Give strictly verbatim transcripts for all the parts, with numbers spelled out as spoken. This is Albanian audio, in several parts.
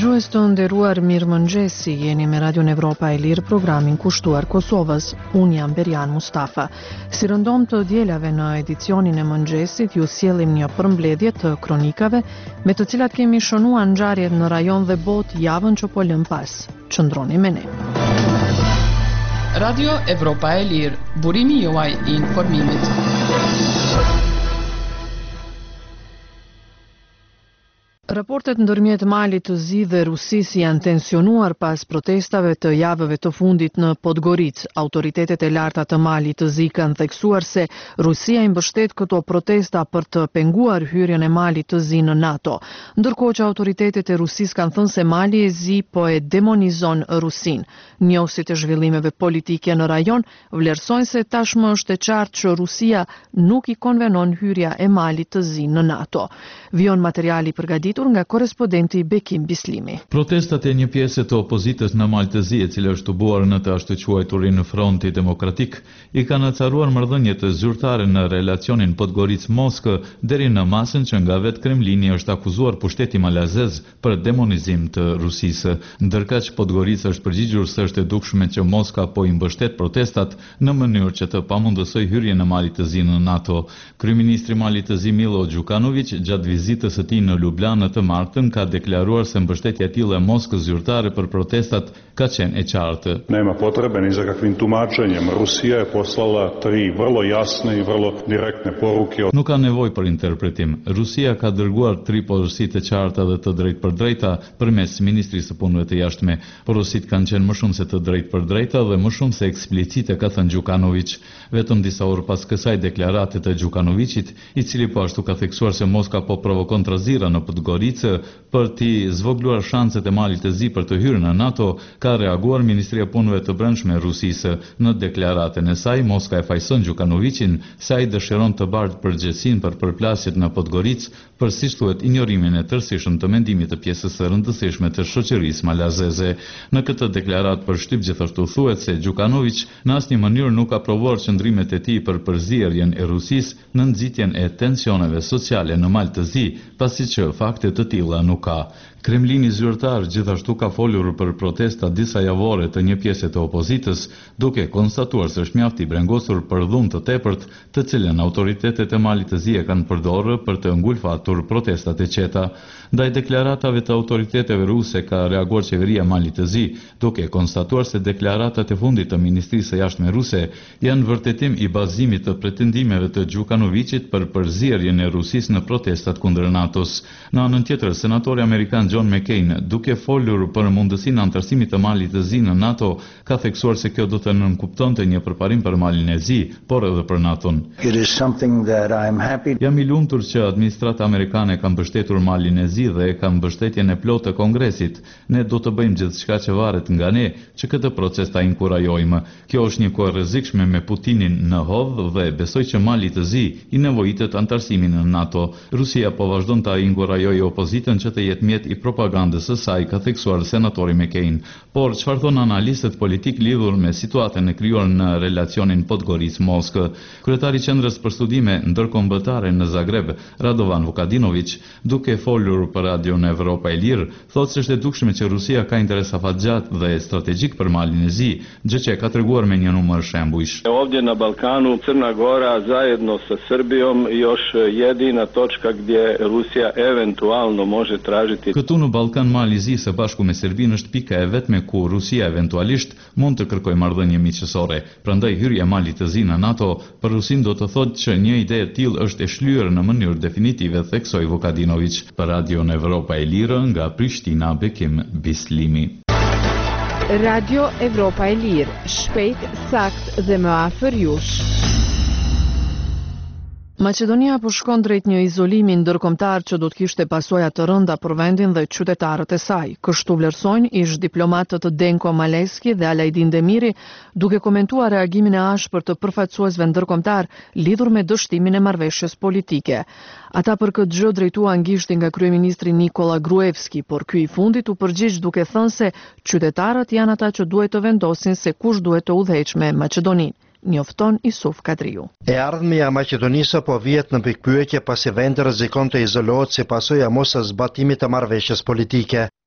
Dëgjues të nderuar, mirëmëngjesi, jeni me Radion Evropa e Lirë, programin kushtuar Kosovës. Unë jam Berian Mustafa. Si rëndom të dielave në edicionin e mëngjesit, ju sjellim një përmbledhje të kronikave me të cilat kemi shënuar ngjarjet në rajon dhe botë javën që po lëm pas. Qëndroni me ne. Radio Evropa e Lirë, burimi juaj i informimit. Raportet ndërmjet Malit të Zi dhe Rusisë janë tensionuar pas protestave të javëve të fundit në Podgoricë. Autoritetet e larta të Malit të Zi kanë theksuar se Rusia i mbështet këto protesta për të penguar hyrjen e Malit të Zi në NATO, ndërkohë që autoritetet e Rusisë kanë thënë se Mali e Zi po e demonizon Rusinë. Njohësit e zhvillimeve politike në rajon vlerësojnë se tashmë është e qartë që Rusia nuk i konvenon hyrja e Malit të Zi në NATO. Vion materiali përgatitur nga korespondenti Bekim Bislimi. Protestat e një pjesë të opozitës në Mal të Zi, e cila është tubuar në të ashtu quajturin Fronti Demokratik, i kanë acaruar marrëdhëniet zyrtare në relacionin Podgoricë-Moskë, deri në masën që nga vetë Kremlini është akuzuar pushteti malazez për demonizim të Rusisë. Ndërkaq Podgoricë është përgjigjur se është e dukshme që Moska po i mbështet protestat në mënyrë që të pamundësoj hyrjen e Malit të Zi në NATO. Kryeministri i Malit të Zi Milo Đukanović, gjatë vizitës së tij në Ljubljana të martën, ka deklaruar se mbështetja e tillë e Moskës zyrtare për protestat ka qenë e qartë. Nema potrebe ni za kakvim tumačenjem. Rusija je poslala tri vrlo jasne i vrlo direktne poruke. Nuk ka nevojë për interpretim. Rusia ka dërguar tri porositë të qarta dhe të drejtë për drejta përmes Ministrisë së Punëve të Jashtme. Porositë kanë qenë më shumë se të drejtë për drejta dhe më shumë se eksplicite, ka thënë Đukanović. Vetëm disa orë pas kësaj deklarate të Đukanovićit, i cili po ashtu ka theksuar se Moska po provokon trazira në Podgoricë për t'i zvogluar shanset e Malit të Zi për të hyrë në NATO, ka reaguar Ministria e Punëve të Brendshme e Rusisë. Në deklaratën e saj, Moska e fajson Đukanovićin se ai dëshiron të bardhë përgjegjësinë për përplasjet në Podgoricë për, siç thuhet, injorimin e tërësishëm të mendimit të pjesës së rëndësishme të shoqërisë malazeze. Në këtë deklaratë përshtyp gjithashtu thuhet se Đukanović në asnjë mënyrë nuk aprovuar qëndrimet e tij për përzierjen e Rusisë në nxitjen e tensioneve sociale në Mal të Zi, pasi që fakte të tilla nuk ka. Kremlini zyrtar gjithashtu ka folur për protesta disa javore të një pjese të opozitës, duke konstatuar se është mjaft i brengosur për dhunë të tepërt, të cilën autoritetet e Malit të Zi e kanë përdorur për të ngulfatur protestat e qeta. Ndaj deklaratave të autoriteteve ruse ka reaguar qeveria e Malit të Zi, duke konstatuar se deklaratat e fundit të Ministrisë së Jashtme ruse janë vërtetim i bazimit të pretendimeve të Đukanovićit për përzierjen e Rusisë në protestat kundër NATO-s. Në anën tjetër, senatori amerikan John McCain, duke folur për mundësinë e antarësimit të Malit të Zi në NATO, ka theksuar se kjo do të nënkuptonte një përparim për Malin e Zi, por edhe për NATO-n. Jam i lumtur që administrata amerikane ka mbështetur Malin e Zi dhe ka mbështetjen e plotë të Kongresit. Ne do të bëjmë gjithçka që varet nga ne që këtë proces ta inkurajojmë. Kjo është një kohë rrezikshme me Putinin në hovë dhe besoj që Mali të Zi i nevojitet antarësimin në NATO. Rusia po vazhdon ta inkurajojë opozitën që të jetë mjet i propagandës së saj, ka theksuar senatori McCain. Por çfarë thon analistët politik lidhur me situatën e krijuar në relacionin Podgoricë-Moskë? Kryetari i Qendrës për Studime Ndërkombëtare në Zagreb, Radovan Vukadinović, duke folur për Radion Evropa e Lirë, thotë se është e dukshme që Rusia ka interes afatgjat dhe strategjik për Malin e Zi, gjë që ka treguar me një numër shembujsh. Ovdje na Balkanu Crna Gora zajedno sa Srbijom još jedina točka gdje Rusija eventualno može tražiti. Këtu në Ballkan, Mali i Zi së bashku me Serbinë është pika e vetme ku Rusia eventualisht mund të kërkojë marrëdhënie miqësore. Prandaj hyrja e Malit të Zi në NATO për Rusinë do të thotë që një ide e tillë është e shlyer në mënyrë definitive, theksoi Vukadinović. Për Radion Evropa e Lirë nga Prishtina, Bekim Bislimi. Radio Evropa e Lirë, shpejt, sakt dhe më afër jush. Maqedonia po shkon drejt një izolimi ndërkombëtar që do të kishte pasoja të rënda për vendin dhe qytetarët e saj. Kështu vlerësojnë ish diplomatët Denko Maleski dhe Alajdin Demiri, duke komentuar reagimin e ashpër të përfaqësuesve ndërkombëtar lidhur me dështimin e marrëveshjes politike. Ata për këtë gjë drejtuan gishtin nga kryeministri Nikola Gruevski, por ky i fundit u përgjigj duke thënë se qytetarët janë ata që duhet të vendosin se kush duhet të udhëheqë me Maqedoninë. Njofton Isuf Kadriu. E ardhmja e Maqedonisë po vihet në pikpyetje pasi vendi rrezikon të izolohet si pasojë e mos zbatimit të marrëveshjes politike.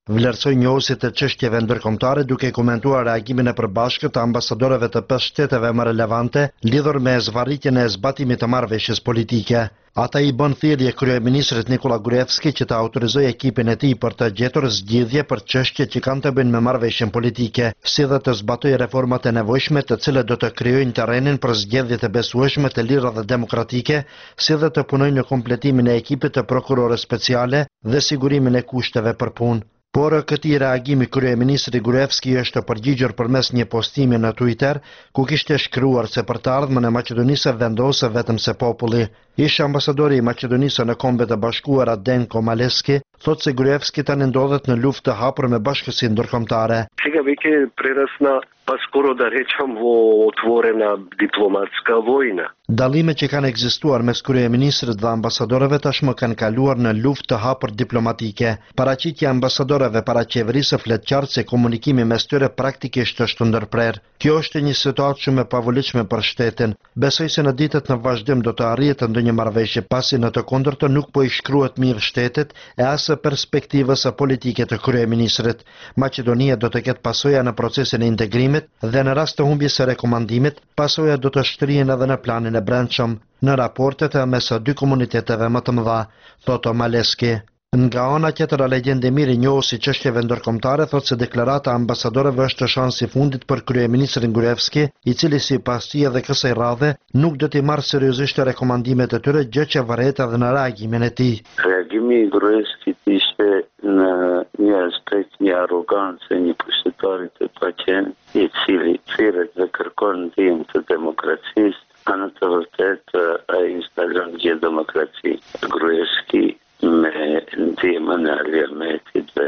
Vlerësoi njohësit të çështjeve ndërkombëtare duke komentuar reagimin e përbashkët të ambasadorëve të pesë shteteve më relevante lidhur me zvarritjen e zbatimit të marrëveshjes politike. Ata i bën thirrje kryeministrit Nikola Gruevski që të autorizojë ekipin e tij për të gjetur zgjidhje për çështjet që kanë të bëjnë me marrëveshjen politike, si dhe të zbatojë reformat e nevojshme të cilat do të krijojnë terrenin për zgjedhje të besueshme të lira dhe demokratike, si dhe të punojnë në kompletimin e ekipit të prokurorës speciale dhe sigurimin e kushteve për punë. Por këtij reagimi kryeministri Gruevski është përgjigjur përmes një postimi në Twitter ku kishte shkruar se për të ardhmen e Maqedonisë vendose vetëm se populli. Ish ambasadori i Maqedonisë në Kombet e Bashkuara Denko Maleski thotë se Gruevski tani ndodhet në luftë të hapur me bashkësinë ndërkombëtare. Сега веќе прерасна па-скоро да речам во отворена дипломатска војна. Dallimet që kanë ekzistuar mes kryeministrit dhe ambasadorëve tashmë kanë kaluar në luftë të hapur diplomatike. Paraqitja e ambasadorëve para qeverisë flet qartë se komunikimi mes tyre praktikisht është ndërprer. Kjo është një situatë shumë e pavolitshme për shtetin. Besoj se në ditët në vazhdim do të arrihet ndonjë marrëveshje, pasi në të kundërtën nuk po i shkruhet mirë shtetit e as perspektivës politike të kryeministrit. Maqedonia do të ketë pasoja në procesin e integrimit dhe në rast të humbjes së rekomandimit, pasojat do të shtrihen edhe në planin e brendshëm në raportet e mes dy komuniteteve më të mëdha, thotë Maleski. Nga ana tjetër, Alegjendemir, i njohur si çështjeve ndërkombëtare, thotë se deklarata e ambasadorëve është shansi i fundit për kryeministrin Gruevski, i cili sipas tij edhe kësaj radhe nuk do t'i marrë seriozisht rekomandimet e tyre, gjë që varet edhe në reagimin e tij. Reagimi i Gruevskit ishte në një aspekt një arrogancë, një pushtetari të paqen, i cili thirret dhe kërkon ndihmë të demokracisë. Në të vërtetë ai instalon gjë demokraci. Gruevski me ndihmën e Ali Ahmetit dhe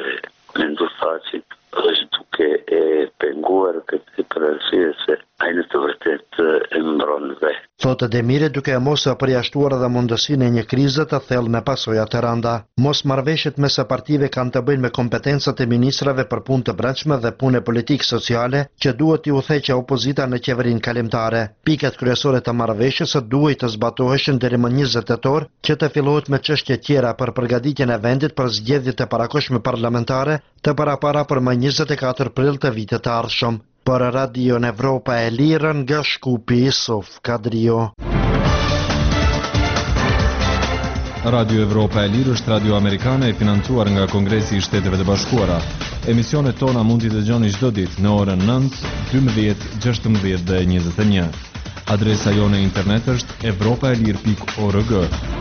Mendufaqit është duke e penguar këtë për arsye se ai në të vërtetë e mbron vetë. Thotë Demiri, duke e mos përjashtuar edhe mundësinë e një krize të thellë me pasoja të rënda. Mosmarrëveshjet mes partive kanë të bëjnë me kompetencat e ministrave për punë të brendshme dhe punë politikë sociale që duhet t'i udhëheqë opozita në qeverinë kalimtare. Pikat kryesore të marrëveshjes duhet të zbatoheshin deri më njëzet tetor, që të fillohet me çështje tjera për përgatitjen e vendit për zgjedhjet e parakohshme parlamentare të parapara për më njëzet e katër prill të vitit të ardhshëm. Për Radio Evropa e Lirë nga Shkupi, Sof Kadrio. Radio Evropa e Lirë është radio amerikane e financuar nga Kongresi i Shteteve të Bashkuara. Emisionet tona mund t'i dëgjoni çdo ditë në orën nëntë, dymbëdhjetë, gjashtëmbëdhjetë dhe njëzet e një. Adresa jone internet është evropaelir pikë org.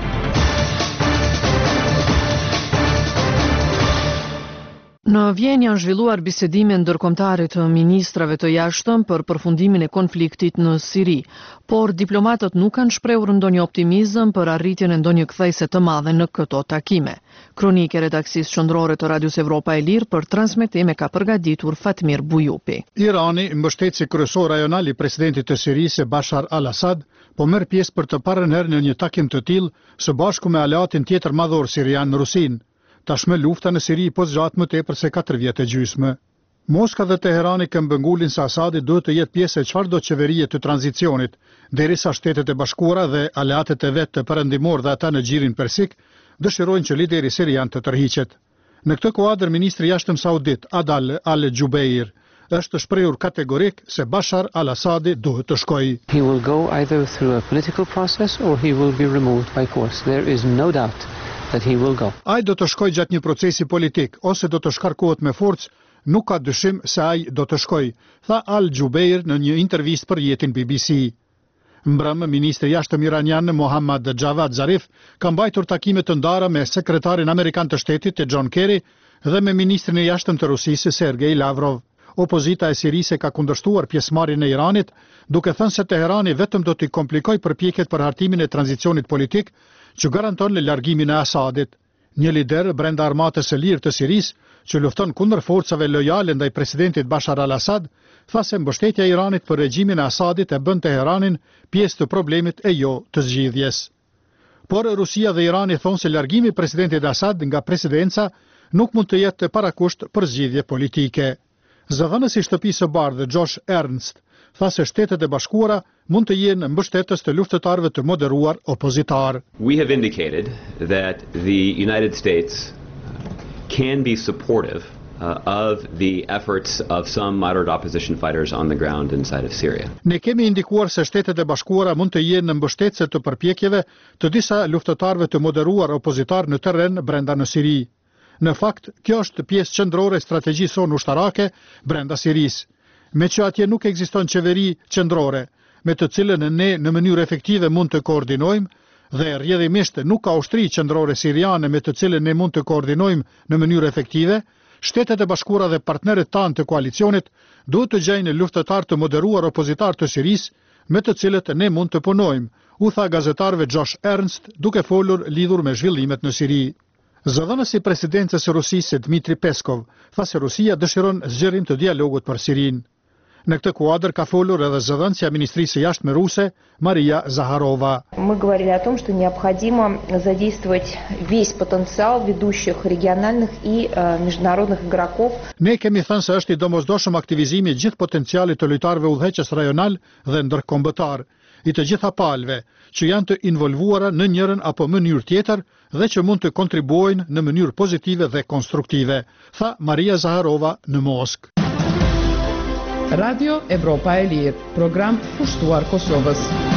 Në Vjenë janë zhvilluar bisedime ndërkombëtare të ministrave të jashtëm për përfundimin e konfliktit në Siri, por diplomatët nuk kanë shprehur ndonjë optimizëm për arritjen e ndonjë kthese të madhe në këto takime. Kronikë e redaksisë qendrore të Radios Evropa e Lirë për transmetim e ka përgatitur Fatmir Bujupi. Irani, mbështetësi kryesor rajonal i presidentit të Sirisë Bashar al-Assad, po merr pjesë për të parën herë në një takim të tillë së bashku me aleatin tjetër madhor sirian, Rusin. Tashmë lufta në Siri po zgjat më tepër se katër vjet e gjysmë. Moska dhe Teherani këmbëngulin se Asadi duhet të jetë pjesë e çfarëdo qeverie të tranzicionit, derisa Shtetet e Bashkuara dhe aleatet e vet të perëndimor dhe ata në xhirin persik dëshirojnë që lideri sirian të tërhiqet. Në këtë kuadër, ministri i jashtëm saudit Adel Al-Jubeir është shprehur kategorik se Bashar al-Assadi duhet të shkojë. He will go either through a political process or he will be removed by force. There is no doubt that he will go. Ai do të shkojë gjatë një procesi politik ose do të shkarkohet me forcë, nuk ka dyshim se ai do të shkojë, tha Al-Jubeir në një intervistë për jetin B B C. Mbrëmë, ministri i jashtëm iranian Mohammad Javad Zarif ka mbajtur takime të ndara me sekretarin amerikan të shtetit John Kerry dhe me ministrin e jashtëm të Rusisë Sergei Lavrov. Opozita e Sirisë ka kundërshtuar pjesëmarrjen e Iranit, duke thënë se Teherani vetëm do t'i komplikojë përpjekjet për hartimin e tranzicionit politik që garanton largimin e Asadit. Një lider brenda armatës së lirë të Sirisë, që lufton kundër forcave lojale ndaj presidentit Bashar al-Assad, tha se mbështetja e Iranit për regjimin e Asadit e bën Teheranin pjesë të problemit e jo të zgjidhjes. Por Rusia dhe Irani thonë se largimi i presidentit Assad nga presidenca nuk mund të jetë parakusht për zgjidhje politike. Zëdhënësi i shtëpisë së bardhë Josh Ernst tha se Shtetet e Bashkuara mund të jenë mbështetës të luftëtarëve të moderuar opozitar. We have indicated that the United States can be supportive uh, of the efforts of some moderate opposition fighters on the ground inside of Syria. Ne kemi indikuar se Shtetet e Bashkuara mund të jenë në mbështetëse të përpjekjeve të disa luftëtarëve të moderuar opozitar në terren brenda në Siri. Në fakt, kjo është pjesë qendrore e strategjisë sonë ushtarake brenda Sirisë. Me që atje nuk ekziston qeveri qendrore, me të cilën ne në mënyrë efektive mund të koordinojmë, dhe rrjedhimisht nuk ka ushtri qendrore siriane me të cilën ne mund të koordinojmë në mënyrë efektive, Shtetet e Bashkuara dhe partnerët tanë të koalicionit duhet të gjejnë luftëtar të moderuar opozitar të Sirisë me të cilët ne mund të punojmë, u tha gazetarëve Josh Ernst duke folur lidhur me zhvillimet në Siri. Zëdhënësi i presidencës së Rusisë Dmitri Peskov tha se Rusia dëshiron zgjerim të dialogut për Sirinë. Në këtë kuadër ka folur edhe zëdhënësja e Ministrisë së Jashtme ruse, Maria Zaharova. Мы говорили о том, что необходимо задействовать весь потенциал ведущих региональных и э, международных игроков. Ne kemi thënë se është i domosdoshëm aktivizimi i gjithë potencialit të lojtarëve udhëheqës rajonal dhe ndërkombëtar, i të gjitha palëve, që janë të involvuara në njërin apo mënyrë tjetër dhe që mund të kontribuojnë në mënyrë pozitive dhe konstruktive, tha Maria Zaharova në Moskë. Radio Evropa e Lirë, program pushtuar Kosovës.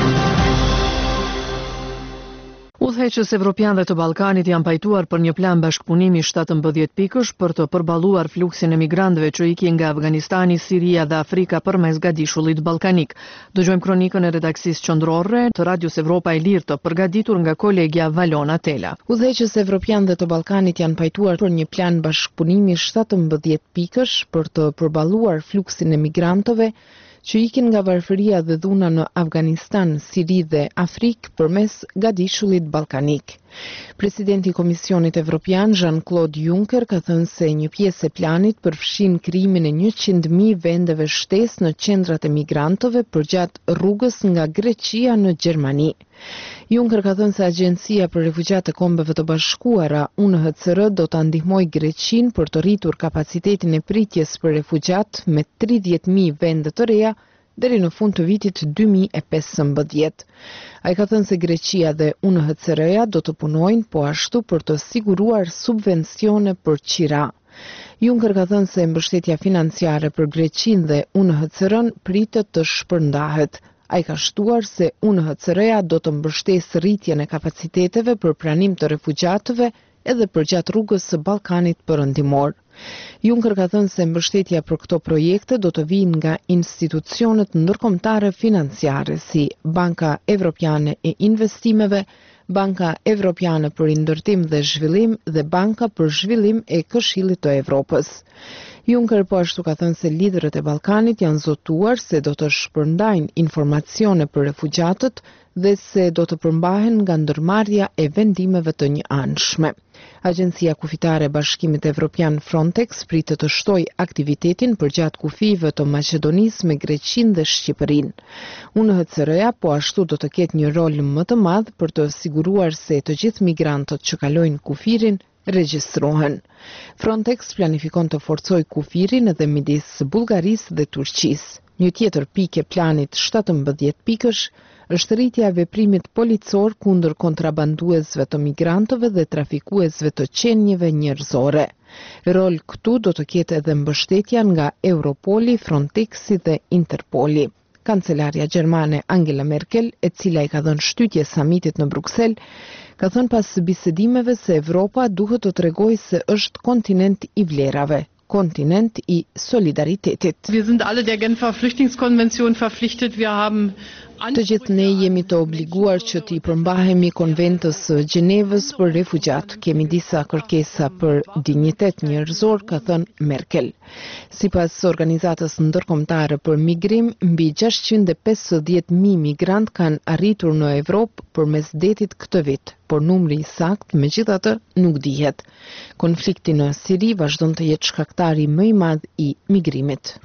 Udhëheqës evropian dhe të Ballkanit janë pajtuar për një plan bashkëpunimi shtatëmbëdhjetë pikësh për të përballuar fluksin e migrantëve që ikin nga Afganistani, Siria dhe Afrika përmes gadishullit ballkanik. Dëgjojmë kronikën e redaksisë qendrore të Radios Evropa e Lirë të përgatitur nga kolegja Valona Tela. Udhëheqës evropian dhe të Ballkanit janë pajtuar për një plan bashkëpunimi shtatëmbëdhjetë pikësh për të përballuar fluksin e migrantëve që ikin nga varfëria dhe dhuna në Afganistan, Siri dhe Afrikë përmes gadishullit ballkanik. Presidenti i Komisionit Evropian Jean-Claude Juncker ka thënë se një pjesë e planit përfshin krijimin e njëqind mijë vendeve shtesë në qendrat e migrantëve përgjatë rrugës nga Greqia në Gjermani. Juncker ka thënë se Agjencia për Refugjat e Kombeve të Bashkuara, U N H C R, do ta ndihmojë Greqinë për të rritur kapacitetin e pritjes për refugjat me tridhjetë mijë vende të reja deri në fund të vitit dy mijë e pesëmbëdhjetë. Ai ka thënë se Greqia dhe U N H C R-ja do të punojnë po ashtu për të siguruar subvencione për qira. Juncker ka thënë se mbështetja financiare për Greqinë dhe U N H C R-n pritet të shpërndahet. Ai ka shtuar se U N H C R-ja do të mbështesë rritjen e kapaciteteve për pranim të refugjatëve edhe përgjatë rrugës së Ballkanit Perëndimor. Juncker ka thënë se mbështetja për këto projekte do të vijë nga institucionet ndërkombëtare financiare si Banka Evropiane e Investimeve, Banka Evropiane për Ndërtim dhe Zhvillim dhe Banka për Zhvillim e Këshillit të Evropës. Juncker po ashtu ka thënë se liderët e Ballkanit janë zotuar se do të shpërndajnë informacione për refugjatët dhe se do të përmbahen nga ndërmarrja e vendimeve të njëanshme. Agjencia Kufitare e Bashkimit Evropian Frontex pritet të shtojë aktivitetin përgjatë kufive të Maqedonisë me Greqinë dhe Shqipërinë. U N H C R-ja po ashtu do të ketë një rol më të madh për të siguruar se të gjithë migrantët që kalojnë kufirin regjistrohen. Frontex planifikon të forcojë kufirin edhe midis Bullgarisë dhe Turqisë. Një tjetër pikë e planit shtatëmbëdhjetë pikësh është rritja e veprimit policor kundër kontrabanduesve të migrantëve dhe trafikuesve të qenjeve njerëzore. Rol këtu do të ketë edhe mbështetja nga Europoli, Frontexi dhe Interpoli. Kancelaria gjermane Angela Merkel, e cila i ka dhënë shtytje samitit në Bruksel, ka thënë pas bisedimeve se Evropa duhet të tregojë se është kontinent i vlerave, kontinent i solidaritetit. Wir sind alle der Genfer Flüchtlingskonvention verpflichtet. Wir haben Të gjithë ne jemi të obliguar që t'i përmbahemi konventës së Gjenevës për refugjat. Kemi disa kërkesa për dinjitet njerëzor, ka thënë Merkel. Sipas organizatës ndërkombëtare për migrim, mbi gjashtëqind e pesëdhjetë mijë migrant kanë arritur në Evropë përmes detit këtë vit, por numri i saktë megjithatë nuk dihet. Konflikti në Siri vazhdon të jetë shkaktari më i madh i migrimit.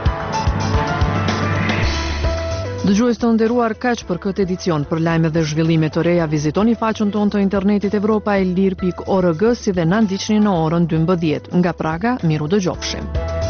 Dëgjues të nderuar, kaq për këtë edicion. Për lajme dhe zhvillime të reja, vizitoni faqen tonë të internetit evropaelir pikë org si dhe na ndiqni në orën dymbëdhjetë. Nga Praga, miru dëgjofshim.